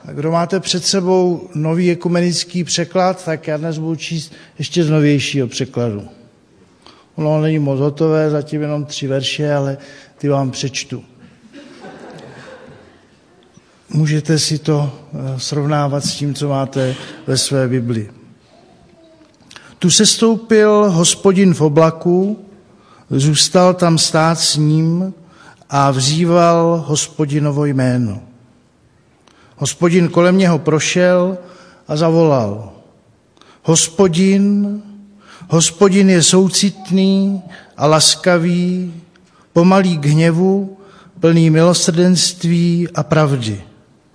A kdo máte před sebou nový ekumenický překlad, tak já dnes budu číst ještě z novějšího překladu. Ono není moc hotové, zatím jenom 3 verše, ale ty vám přečtu. Můžete si to srovnávat s tím, co máte ve své Bibli. Tu sestoupil Hospodin v oblaku, zůstal tam stát s ním a vzýval Hospodinovo jméno. Hospodin kolem něho prošel a zavolal. Hospodin je soucitný a laskavý, pomalý k hněvu, plný milosrdenství a pravdy.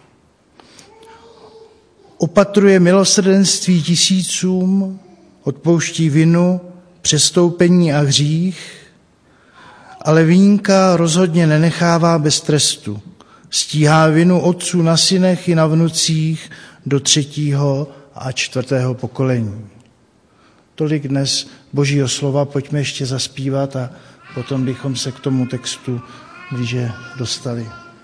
Opatruje milosrdenství tisícům, odpouští vinu, přestoupení a hřích, ale viníka rozhodně nenechává bez trestu. Stíhá vinu otců na synech i na vnucích do 3. a 4. pokolení. Tolik dnes Božího slova, pojďme ještě zaspívat a potom bychom se k tomu textu blíže dostali.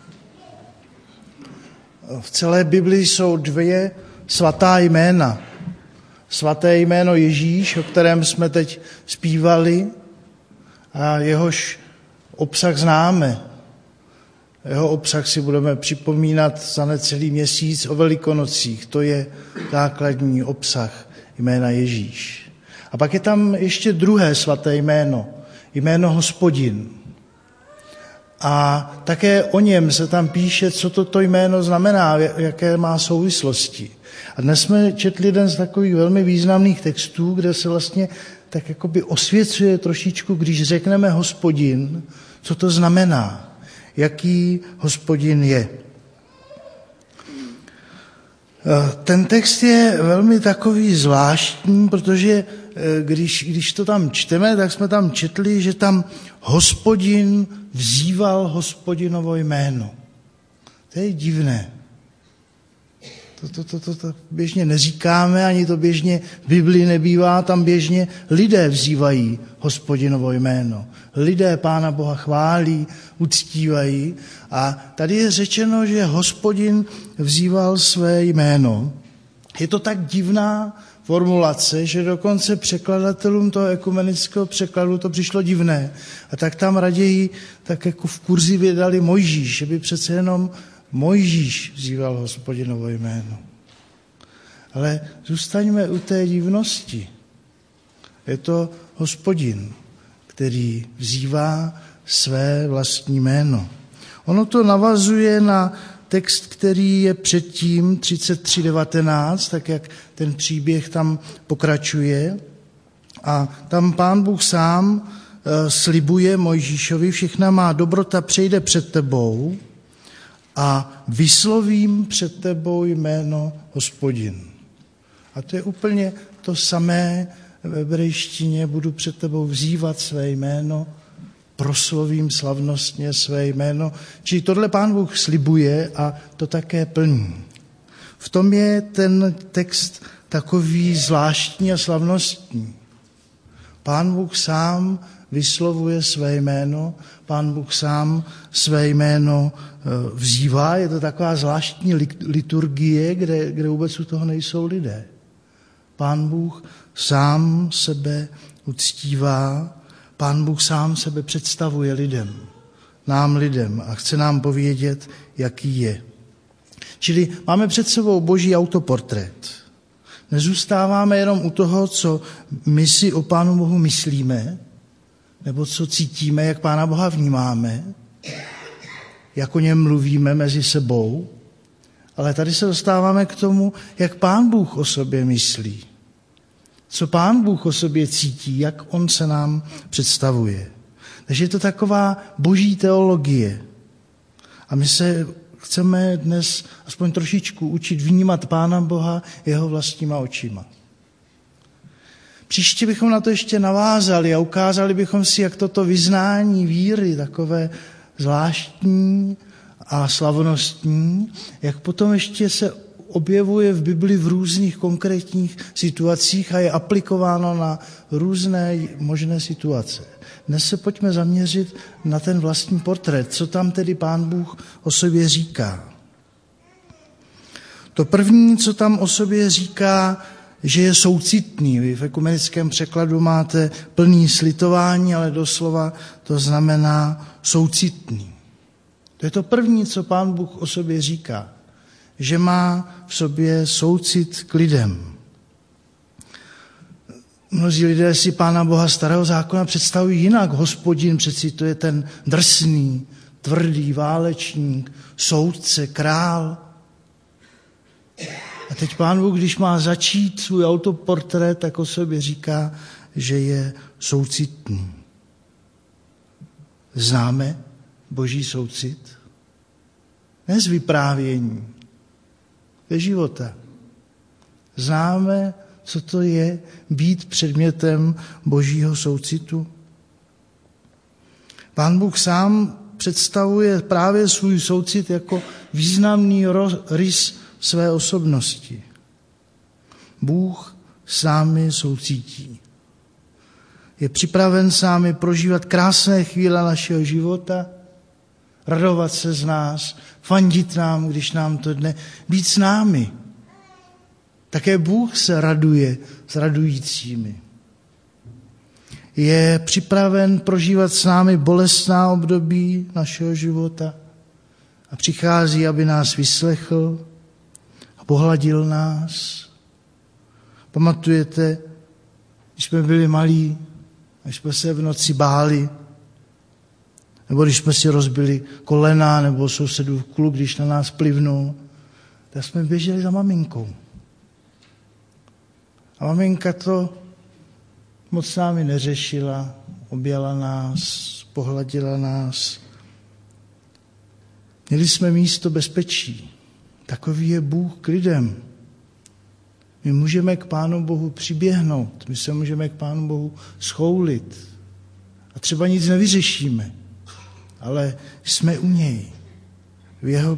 V celé Biblii jsou 2 svatá jména. Svaté jméno Ježíš, o kterém jsme teď zpívali a jehož obsah známe. Jeho obsah si budeme připomínat za necelý měsíc o Velikonocích. To je základní obsah jména Ježíš. A pak je tam ještě druhé svaté jméno, jméno Hospodin. A také o něm se tam píše, co toto jméno znamená, jaké má souvislosti. A dnes jsme četli jeden z takových velmi významných textů, kde se vlastně tak jakoby osvěcuje trošičku, když řekneme Hospodin, co to znamená, jaký Hospodin je. Ten text je velmi takový zvláštní, protože když to tam čteme, tak jsme tam četli, že tam Hospodin vzýval Hospodinovo jméno. To je divné. To běžně neříkáme, ani to běžně v Biblii nebývá, tam běžně lidé vzývají Hospodinovo jméno. Lidé Pána Boha chválí, uctívají a tady je řečeno, že Hospodin vzýval své jméno. Je to tak divná formulace, že dokonce překladatelům toho ekumenického překladu to přišlo divné. A tak tam raději tak jako v kurzivě dali Mojžíš, že by přece jenom Mojžíš vzýval Hospodinovo jméno. Ale zůstaňme u té divnosti. Je to Hospodin, který vzývá své vlastní jméno. Ono to navazuje na text, který je předtím, 33:19, tak jak ten příběh tam pokračuje. A tam Pán Bůh sám slibuje Mojžíšovi, všechna má dobrota přejde před tebou a vyslovím před tebou jméno Hospodin. A to je úplně to samé v hebrejštině, budu před tebou vzývat své jméno, proslovím slavnostně své jméno. Čili tohle Pán Bůh slibuje a to také plní. V tom je ten text takový zvláštní a slavnostní. Pán Bůh sám vyslovuje své jméno, Pán Bůh sám své jméno vzývá. Je to taková zvláštní liturgie, kde vůbec u toho nejsou lidé. Pán Bůh sám sebe uctívá, Pán Bůh sám sebe představuje lidem, nám lidem a chce nám povědět, jaký je. Čili máme před sebou Boží autoportrét. Nezůstáváme jenom u toho, co my si o Pánu Bohu myslíme, nebo co cítíme, jak Pána Boha vnímáme, jak o něm mluvíme mezi sebou, ale tady se dostáváme k tomu, jak Pán Bůh o sobě myslí. Co Pán Bůh o sobě cítí, jak on se nám představuje. Takže je to taková boží teologie. A my se chceme dnes aspoň trošičku učit vnímat Pána Boha jeho vlastníma očima. Příště bychom na to ještě navázali a ukázali bychom si, jak toto vyznání víry, takové zvláštní a slavnostní, jak potom ještě se objevuje v Bibli v různých konkrétních situacích a je aplikováno na různé možné situace. Dnes se pojďme zaměřit na ten vlastní portrét, co tam tedy Pán Bůh o sobě říká. To první, co tam o sobě říká, že je soucitný. Vy v ekumenickém překladu máte plný slitování, ale doslova to znamená soucitný. To je to první, co Pán Bůh o sobě říká, že má v sobě soucit k lidem. Mnozí lidé si Pána Boha starého zákona představují jinak. Hospodin přeci to je ten drsný, tvrdý válečník, soudce, král. A teď Pán Bůh, když má začít svůj autoportrét, tak o sobě říká, že je soucitný. Známe Boží soucit? Ne z vyprávění, ze života. Známe, co to je být předmětem Božího soucitu? Pán Bůh sám představuje právě svůj soucit jako významný rys své osobnosti. Bůh s námi soucítí. Je připraven s námi prožívat krásné chvíle našeho života, radovat se z nás, fandit nám, když nám to jde, být s námi. Také Bůh se raduje s radujícími. Je připraven prožívat s námi bolestná období našeho života a přichází, aby nás vyslechl a pohladil nás. Pamatujete, když jsme byli malí, když jsme se v noci báli, nebo když jsme si rozbili kolena, nebo sousedův kluk, když na nás plivnul, tak jsme běželi za maminkou. A maminka to moc s námi neřešila, objala nás, pohladila nás. Měli jsme místo bezpečí. Takový je Bůh k lidem. My můžeme k Pánu Bohu přiběhnout, my se můžeme k Pánu Bohu schoulit. A třeba nic nevyřešíme, ale jsme u něj, v jeho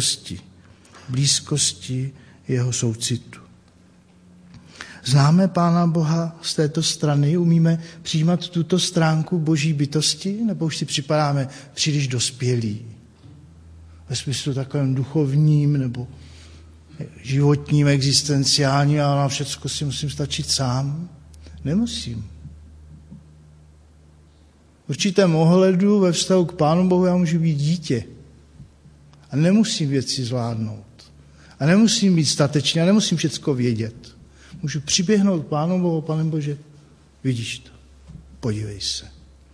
blízkosti jeho soucitu. Známe Pána Boha z této strany, umíme přijímat tuto stránku Boží bytosti, nebo už si připadáme příliš dospělí? Ve smyslu takovém duchovním nebo životním, existenciálním, a na všecko si musím stačit sám? Nemusím. V určitém ohledu ve vztahu k Pánu Bohu já můžu být dítě. A nemusím věci zvládnout. A nemusím být statečný, a nemusím všecko vědět. Můžu přiběhnout k Pánu Bohu, Pane Bože, vidíš to, podívej se.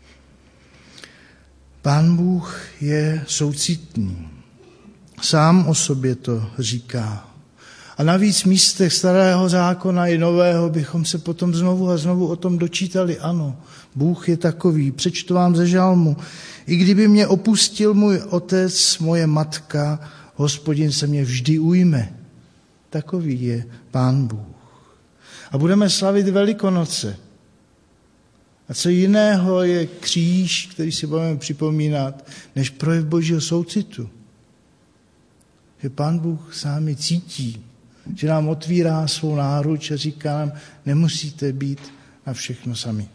Pán Bůh je soucitný. Sám o sobě to říká. A navíc v místech starého zákona i nového bychom se potom znovu a znovu o tom dočítali. Ano, Bůh je takový. Přečtu vám ze žalmu. I kdyby mě opustil můj otec, moje matka, Hospodin se mě vždy ujme. Takový je Pán Bůh. A budeme slavit Velikonoce. A co jiného je kříž, který si budeme připomínat, než projev Božího soucitu. Že Pán Bůh s námi cítí, že nám otvírá svou náruč a říká nám, nemusíte být na všechno sami.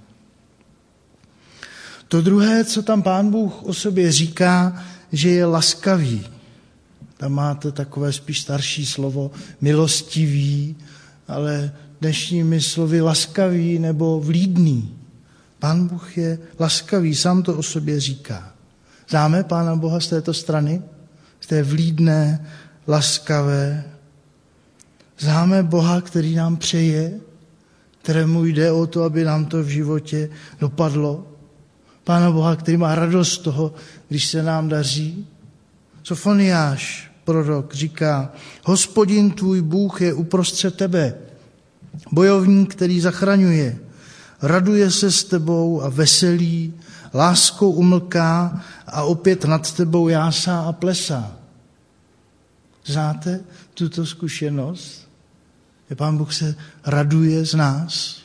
To druhé, co tam Pán Bůh o sobě říká, že je laskavý. Tam máte takové spíš starší slovo, milostivý, ale dnešními slovy laskavý nebo vlídný. Pán Bůh je laskavý, sám to o sobě říká. Známe Pána Boha z této strany? Z té vlídné, laskavé. Známe Boha, který nám přeje, kterému jde o to, aby nám to v životě dopadlo. Pána Boha, který má radost z toho, když se nám daří. Sofoniáš, prorok, říká, Hospodin tvůj Bůh je uprostřed tebe, bojovník, který zachraňuje. Raduje se s tebou a veselí, láskou umlká a opět nad tebou jásá a plesá. Znáte tuto zkušenost? Že Pán Bůh se raduje z nás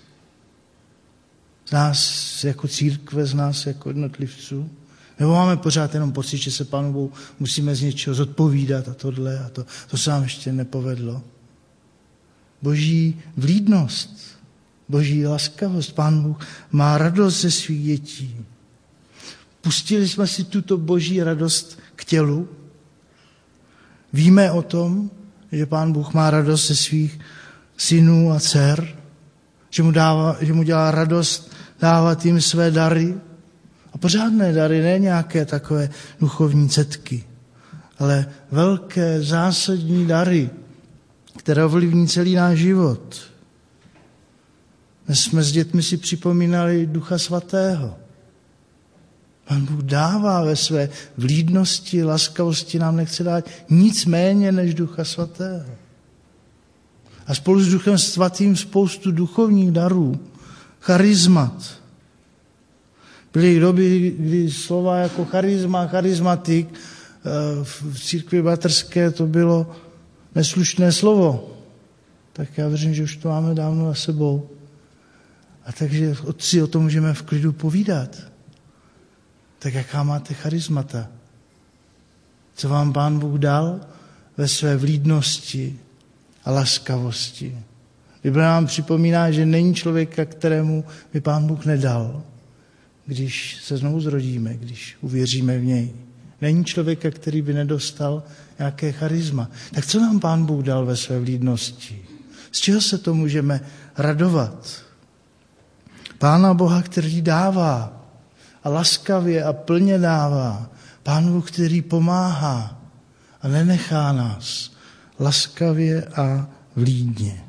jako církve, z nás jako jednotlivců? Nebo máme pořád jenom pocit, že se Pánu Bohu musíme z něčeho zodpovídat a tohle a to se nám ještě nepovedlo? Boží vlídnost, Boží laskavost, Pán Bůh má radost ze svých dětí. Pustili jsme si tuto Boží radost k tělu, víme o tom, že Pán Bůh má radost ze svých synů a dcer, že mu dělá radost dávat jim své dary. A pořádné dary, ne nějaké takové duchovní cetky, ale velké zásadní dary, které ovlivní celý náš život. Dnes jsme s dětmi si připomínali Ducha Svatého. Pán Bůh dává ve své vlídnosti, laskavosti, nám nechce dát nic méně než Ducha Svatého. A spolu s Duchem Svatým spoustu duchovních darů, charizmat. Byly doby, kdy slova jako charisma, charismatik v církvi bratrské to bylo neslušné slovo. Tak já věřím, že už to máme dávno za sebou. A takže otci o tom můžeme v klidu povídat. Tak jaká máte charismata? Co vám Pán Bůh dal ve své vlídnosti a laskavosti? Bible nám připomíná, že není člověka, kterému by Pán Bůh nedal, když se znovu zrodíme, když uvěříme v něj. Není člověka, který by nedostal nějaké charisma. Tak co nám Pán Bůh dal ve své vlídnosti? Z čeho se to můžeme radovat? Pána Boha, který dává a laskavě a plně dává. Pán Bůh, který pomáhá a nenechá nás laskavě a vlídně.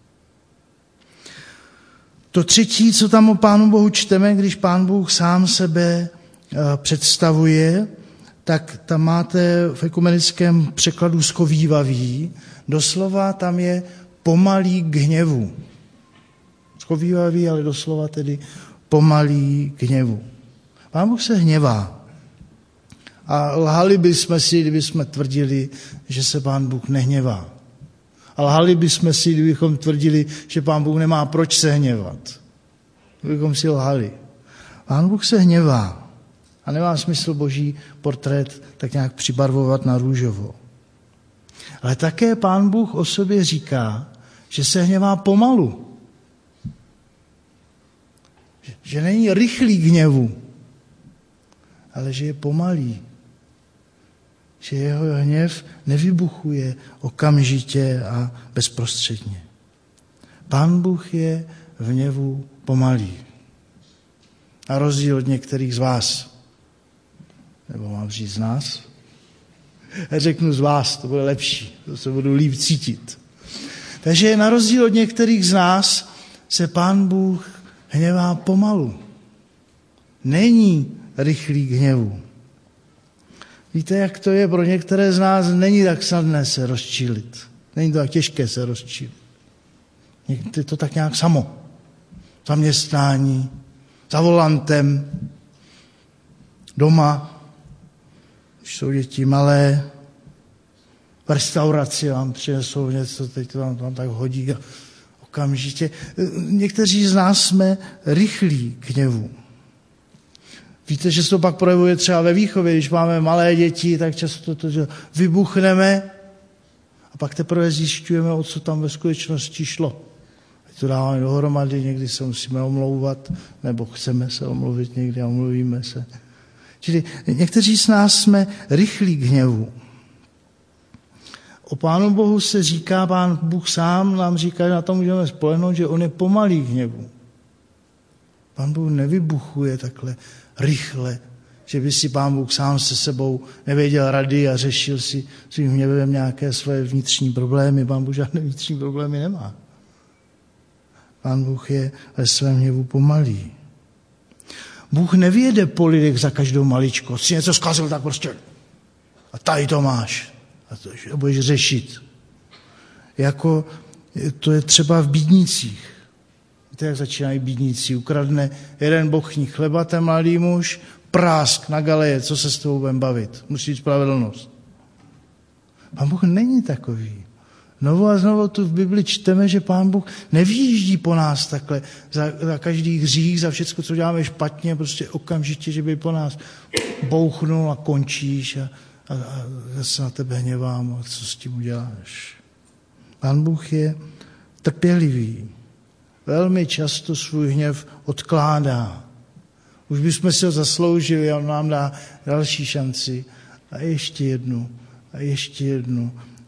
To třetí, co tam o Pánu Bohu čteme, když Pán Bůh sám sebe představuje, tak tam máte v ekumenickém překladu schovívavý. Doslova tam je pomalý k hněvu. Schovívavý, ale doslova tedy pomalý k hněvu. Pán Bůh se hněvá. A lhali bychom si, kdybychom tvrdili, že se Pán Bůh nehněvá. A lhali bychom si, kdybychom tvrdili, že Pán Bůh nemá proč se hněvat. Kdybychom si lhali. Pán Bůh se hněvá. A nemá smysl Boží portrét tak nějak přibarvovat na růžovo. Ale také Pán Bůh o sobě říká, že se hněvá pomalu. Že není rychlý k hněvu, ale že je pomalý. Že jeho hněv nevybuchuje okamžitě a bezprostředně. Pán Bůh je v hněvu pomalý. Na rozdíl od některých z vás. Nebo mám říct z nás? Já řeknu z vás, to bude lepší. To se budu líp cítit. Takže na rozdíl od některých z nás se Pán Bůh hněvá pomalu. Není rychlý k hněvu. Víte, jak to je? Pro některé z nás není tak snadné se rozčílit. Není to tak těžké se rozčílit. Je to tak nějak samo. Zaměstnání, za volantem, doma, když jsou děti malé, v restauraci vám přinesou něco, teď to vám tak hodí a okamžitě. Někteří z nás jsme rychlí k hněvu. Víte, že se to pak projevuje třeba ve výchově, když máme malé děti, tak často to vybuchneme a pak teprve zjišťujeme, o co tam ve skutečnosti šlo. Ať to dáváme dohromady, někdy se musíme omlouvat, nebo chceme se omluvit někdy a omluvíme se. Čili někteří z nás jsme rychlí k hněvu. O Pánu Bohu se říká, Pán Bůh sám nám říká, že na to můžeme spolehnout, že on je pomalý k hněvu. Pán Bůh nevybuchuje takhle rychle, že by si Pán Bůh sám se sebou nevěděl rady a řešil si svým hněvem nějaké své vnitřní problémy. Pán Bůh žádné vnitřní problémy nemá. Pán Bůh je ve svém hněvu pomalý. Bůh nevyjede po lidech za každou maličko. Si něco zkazil, tak prostě a tady to máš. A to budeš řešit. Jako to je třeba v bídnicích. Víte, jak začínají bídníci? Ukradne jeden bochník chleba, ten mladý muž, prásk na galeje, co se s tebou budeme bavit? Musí být spravedlnost. Pán Bůh není takový. Znovu a znovu tu v Bibli čteme, že Pán Bůh nevýjíždí po nás takhle za každý hřích, za všechno, co děláme špatně, prostě okamžitě, že by po nás bouchnul a končíš a já se na tebe hněvám a co s tím uděláš. Pán Bůh je trpělivý. Velmi často svůj hněv odkládá. Už bychom si ho zasloužili a on nám dá další šanci. A ještě jednu. A ještě jednu.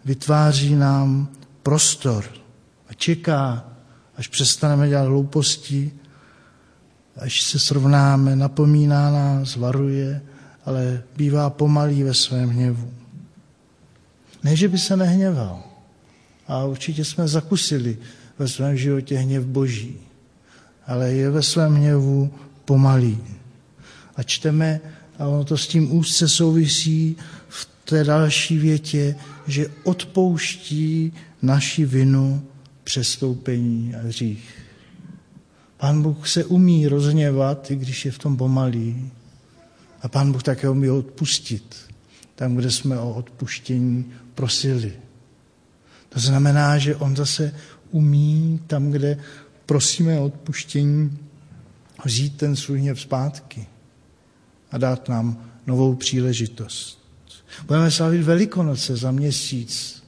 vytváří nám prostor a čeká, až přestaneme dělat hlouposti, až se srovnáme, napomíná nás, varuje, ale bývá pomalý ve svém hněvu. Ne, že by se nehněval. A určitě jsme zakusili ve svém životě hněv Boží. Ale je ve svém hněvu pomalý. A čteme, a ono to s tím úzce souvisí v té další větě, že odpouští naši vinu, přestoupení a hřích. Pán Bůh se umí rozhněvat, i když je v tom pomalý. A Pán Bůh také umí odpustit, tam, kde jsme o odpuštění prosili. To znamená, že on zase umí tam, kde prosíme o odpuštění, vzít ten svůj hněv zpátky a dát nám novou příležitost. Budeme slavit Velikonoce za měsíc.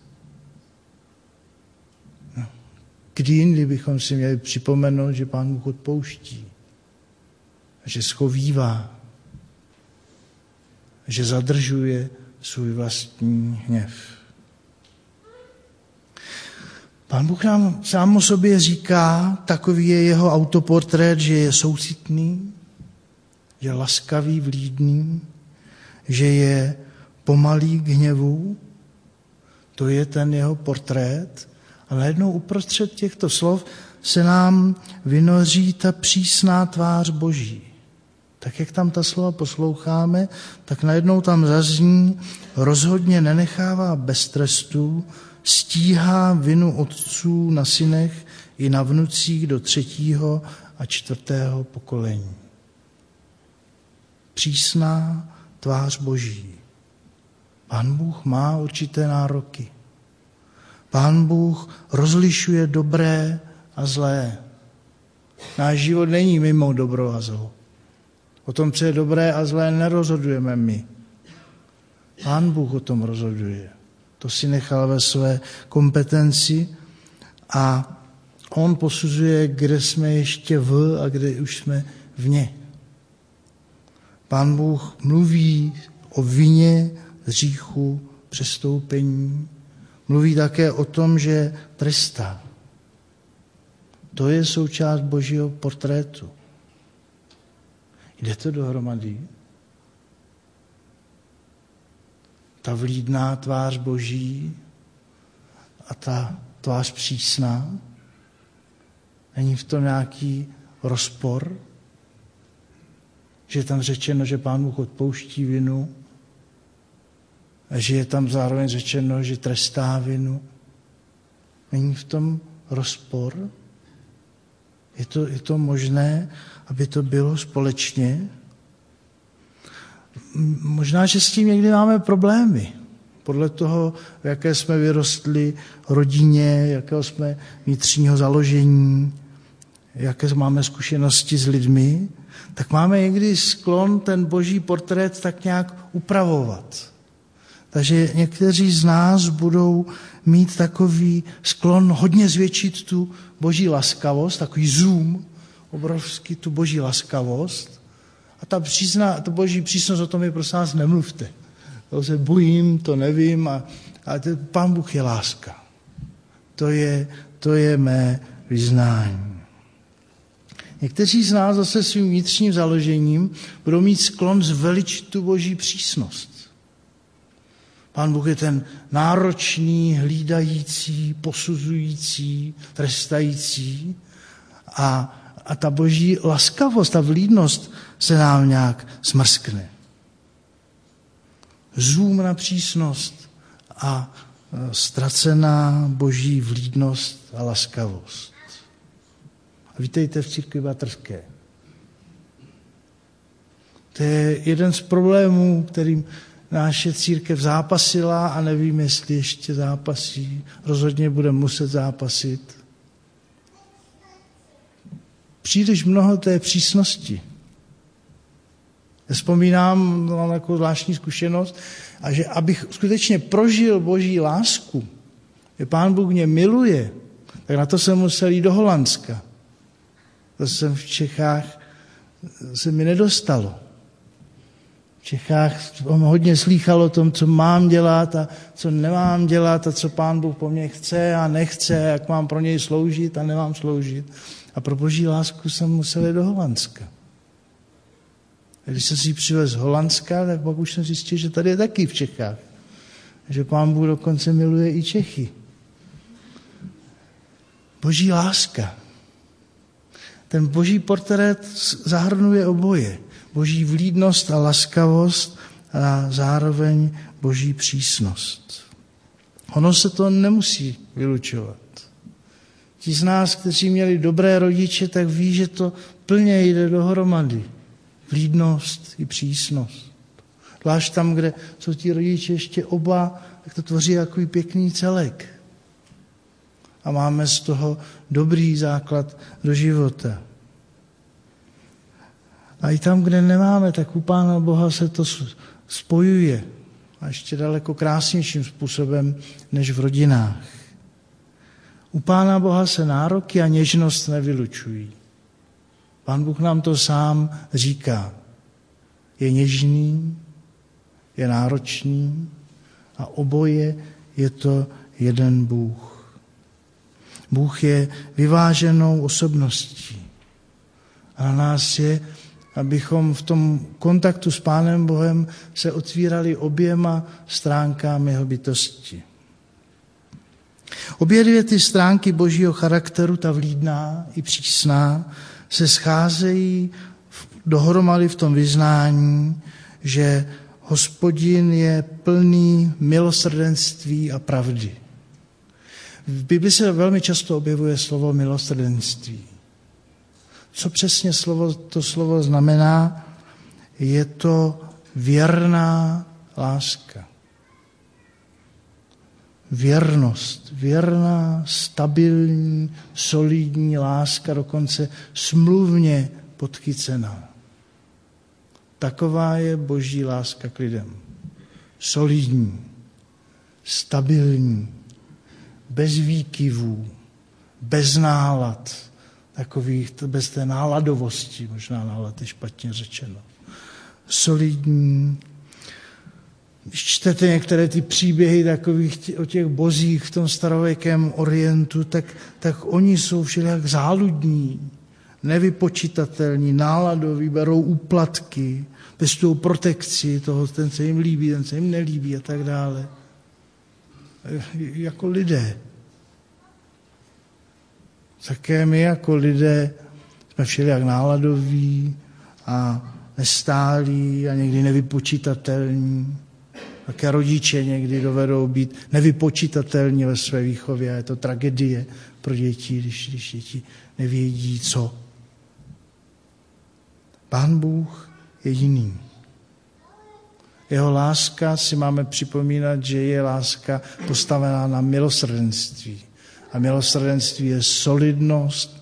Kdy jindy bychom si měli připomenout, že Pán Bůh odpouští, že schovívá, že zadržuje svůj vlastní hněv. Pán Bůh nám sám o sobě říká, takový je jeho autoportrét, že je soucitný, že je laskavý, vlídný, že je pomalý k hněvu. To je ten jeho portrét. A najednou uprostřed těchto slov se nám vynoří ta přísná tvář Boží. Tak jak tam ta slova posloucháme, tak najednou tam zazní, rozhodně nenechává bez trestu, stíhá vinu otců na synech i na vnucích do 3. a 4. pokolení. Přísná tvář Boží. Pán Bůh má určité nároky. Pán Bůh rozlišuje dobré a zlé. Náš život není mimo dobro a zlo. O tom, co je dobré a zlé, nerozhodujeme my. Pán Bůh o tom rozhoduje. To si nechal ve své kompetenci a on posuzuje, kde jsme ještě a kde už jsme vně. Pán Bůh mluví o vině, hříchu, přestoupení. Mluví také o tom, že trestá. To je součást Božího portrétu. Jde to dohromady? Ta vlídná tvář Boží a ta tvář přísná? Není v tom nějaký rozpor? Že je tam řečeno, že Pán Bůh odpouští vinu a že je tam zároveň řečeno, že trestá vinu? Není v tom rozpor? Je to možné, aby to bylo společně? Možná, že s tím někdy máme problémy. Podle toho, v jaké jsme vyrostli rodině, jakého jsme vnitřního založení, jaké máme zkušenosti s lidmi, tak máme někdy sklon ten Boží portrét tak nějak upravovat. Takže někteří z nás budou mít takový sklon hodně zvětšit tu Boží laskavost, takový zoom, obrovský tu Boží laskavost. A ta Boží přísnost, o tom mi prosím vás nemluvte. To se bojím, to nevím, a Pán Bůh je láska. To je mé vyznání. Někteří z nás zase svým vnitřním založením budou mít sklon zveličit tu Boží přísnost. Pán Bůh je ten náročný, hlídající, posuzující, trestající a ta Boží laskavost, ta vlídnost se nám nějak smrskne. Zoom na přísnost a ztracená Boží vlídnost a laskavost. A vítejte v církvi bratrské. To je jeden z problémů, kterým naše církev zápasila a nevím, jestli ještě zápasí. Rozhodně bude muset zápasit. Příliš mnoho té přísnosti. Já vzpomínám, mám takovou zvláštní zkušenost, a že abych skutečně prožil Boží lásku, že Pán Bůh mě miluje, tak na to jsem musel jít do Holandska. To jsem v Čechách, se mi nedostalo. V Čechách jsem hodně slýchal o tom, co mám dělat a co nemám dělat a co Pán Bůh po mně chce a nechce, jak mám pro něj sloužit a nemám sloužit. A pro Boží lásku jsem musel jít do Holandska. A když jsem si ji přivez z Holandska, tak pak už jsem zjistil, že tady je taky v Čechách. Že Pán Bůh dokonce miluje i Čechy. Boží láska. Ten boží portrét zahrnuje oboje. Boží vlídnost a laskavost a zároveň boží přísnost. Ono se to nemusí vylučovat. Ti z nás, kteří měli dobré rodiče, tak ví, že to plně jde dohromady. Vlídnost i přísnost. Zvlášť tam, kde jsou ti rodiče ještě oba, tak to tvoří takový pěkný celek. A máme z toho dobrý základ do života. A i tam, kde nemáme, tak u Pána Boha se to spojuje. A ještě daleko krásnějším způsobem, než v rodinách. U Pána Boha se nároky a něžnost nevylučují. Pán Bůh nám to sám říká. Je něžný, je náročný a oboje je to jeden Bůh. Bůh je vyváženou osobností. A na nás je, abychom v tom kontaktu s Pánem Bohem se otvírali oběma stránkami jeho bytosti. Obě dvě ty stránky božího charakteru, ta vlídná i přísná, se scházejí dohromady v tom vyznání, že Hospodin je plný milosrdenství a pravdy. V Bibli se velmi často objevuje slovo milosrdenství. Co přesně to slovo znamená? Je to věrná láska. Věrnost, věrná, stabilní, solidní láska, dokonce smluvně podchycená. Taková je boží láska k lidem. Solidní, stabilní, bez výkyvů, bez nálad, takových, bez té náladovosti, možná nálad je špatně řečeno. Solidní. Když čtete některé ty příběhy takových o těch bozích v tom starověkém Orientu, tak oni jsou všelijak záludní, nevypočitatelní, náladoví, berou úplatky, pěstují protekci toho, ten se jim líbí, ten se jim nelíbí a tak dále. Jako lidé. Také my jako lidé jsme všelijak náladoví a nestálí a někdy nevypočitatelní. Také rodiče někdy dovedou být nevypočitatelní ve své výchově a je to tragédie pro děti, když děti nevědí co. Pán Bůh je jiný. Jeho láska si máme připomínat, že je láska postavená na milosrdenství. A milosrdenství je solidnost,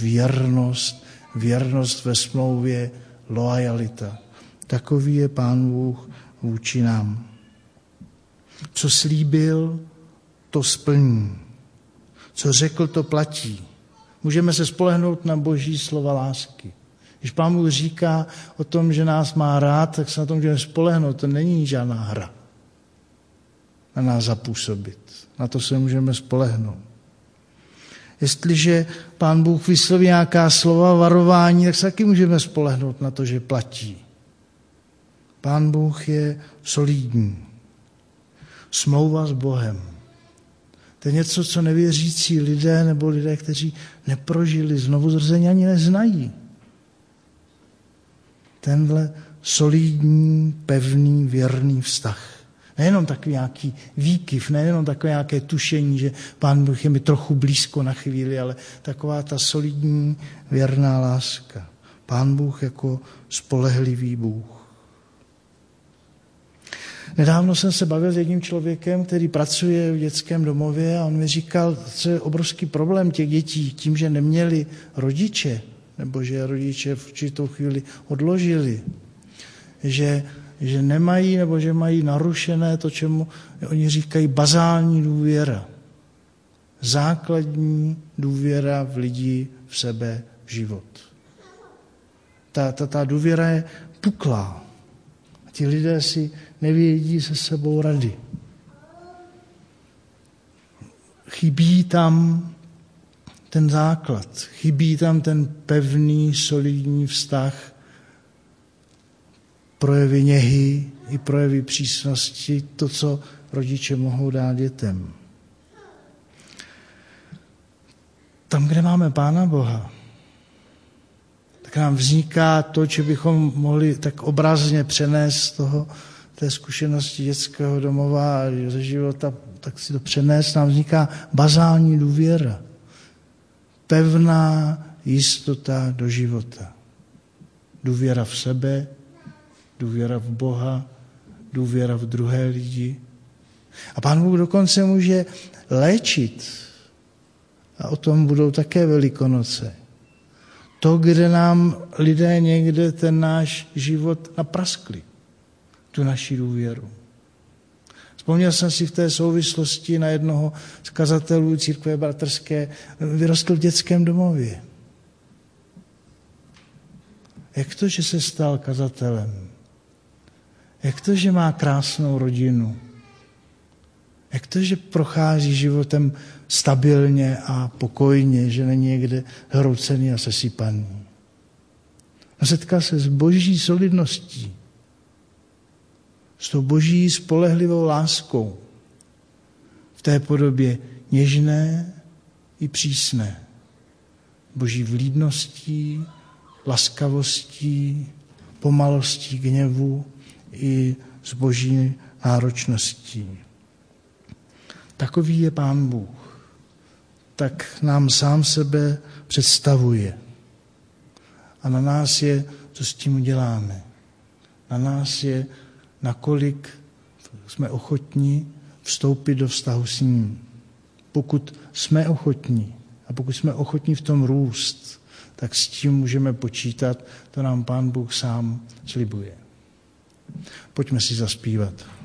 věrnost ve smlouvě, loajalita. Takový je Pán Bůh vůči nám. Co slíbil, to splní. Co řekl, to platí. Můžeme se spolehnout na boží slova lásky. Když Pán Bůh říká o tom, že nás má rád, tak se na tom můžeme spolehnout. To není žádná hra na nás zapůsobit. Na to se můžeme spolehnout. Jestliže Pán Bůh vysloví nějaká slova varování, tak se taky můžeme spolehnout na to, že platí. Pán Bůh je solidní. Smlouva s Bohem. To je něco, co nevěřící lidé nebo lidé, kteří neprožili znovuzrození, ani neznají. Tenhle solidní, pevný, věrný vztah. Nejenom takový nějaký výkyv, nejenom takové nějaké tušení, že Pán Bůh je mi trochu blízko na chvíli, ale taková ta solidní, věrná láska. Pán Bůh jako spolehlivý Bůh. Nedávno jsem se bavil s jedním člověkem, který pracuje v dětském domově a on mi říkal, co je obrovský problém těch dětí tím, že neměli rodiče, nebo že rodiče v určitou chvíli odložili, že nemají nebo že mají narušené to, čemu oni říkají bazální důvěra. Základní důvěra v lidi, v sebe, v život. Ta důvěra je puklá. Ti lidé si nevědí se sebou rady. Chybí tam ten základ, chybí tam ten pevný, solidní vztah, projevy něhy i projevy přísnosti, to, co rodiče mohou dát dětem. Tam, kde máme Pána Boha, tak nám vzniká to, že bychom mohli tak obrazně přenést té zkušenosti dětského domova a ze života, tak si to přenést, nám vzniká bazální důvěra. Pevná jistota do života. Důvěra v sebe, důvěra v Boha, důvěra v druhé lidi. A Pán Bůh dokonce může léčit. A o tom budou také Velikonoce. To, kde nám lidé někde ten náš život napraskli. Tu naši důvěru. Vzpomněl jsem si v té souvislosti na jednoho z kazatelů církve bratrské, vyrostl v dětském domově. Jak to, že se stal kazatelem? Jak to, že má krásnou rodinu? Jak to, že prochází životem stabilně a pokojně, že není někde hroucený a sesypaný? A setkal se s boží solidností, s tou boží spolehlivou láskou v té podobě něžné i přísné. Boží vlídností, laskavostí, pomalostí gněvu i s boží náročností. Takový je Pán Bůh. Tak nám sám sebe představuje. A na nás je, co s tím uděláme. Na nás je, nakolik jsme ochotní vstoupit do vztahu s ním. Pokud jsme ochotní a pokud jsme ochotní v tom růst, tak s tím můžeme počítat, to nám Pán Bůh sám slibuje. Pojďme si zaspívat.